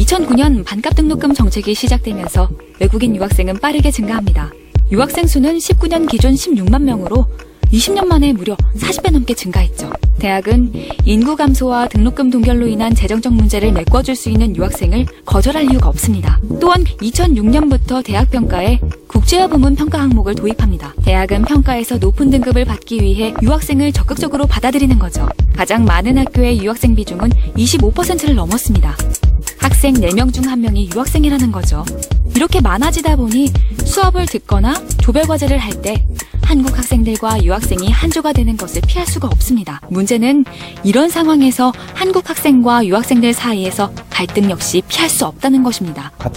2009년 반값 등록금 정책이 시작되면서 외국인 유학생은 빠르게 증가합니다. 유학생 수는 19년 기준 16만 명으로 20년 만에 무려 40배 넘게 증가했죠. 대학은 인구 감소와 등록금 동결로 인한 재정적 문제를 메꿔줄 수 있는 유학생을 거절할 이유가 없습니다. 또한 2006년부터 대학 평가에 국제화 부문 평가 항목을 도입합니다. 대학은 평가에서 높은 등급을 받기 위해 유학생을 적극적으로 받아들이는 거죠. 가장 많은 학교의 유학생 비중은 25%를 넘었습니다. 학생 4명 중 1명이 유학생이라는 거죠. 이렇게 많아지다 보니 수업을 듣거나 조별 과제를 할 때 한국 학생들과 유학생이 한조가 되는 것을 피할 수가 없습니다. 문제는 이런 상황에서 한국 학생과 유학생들 사이에서 갈등 역시 피할 수 없다는 것입니다. 같은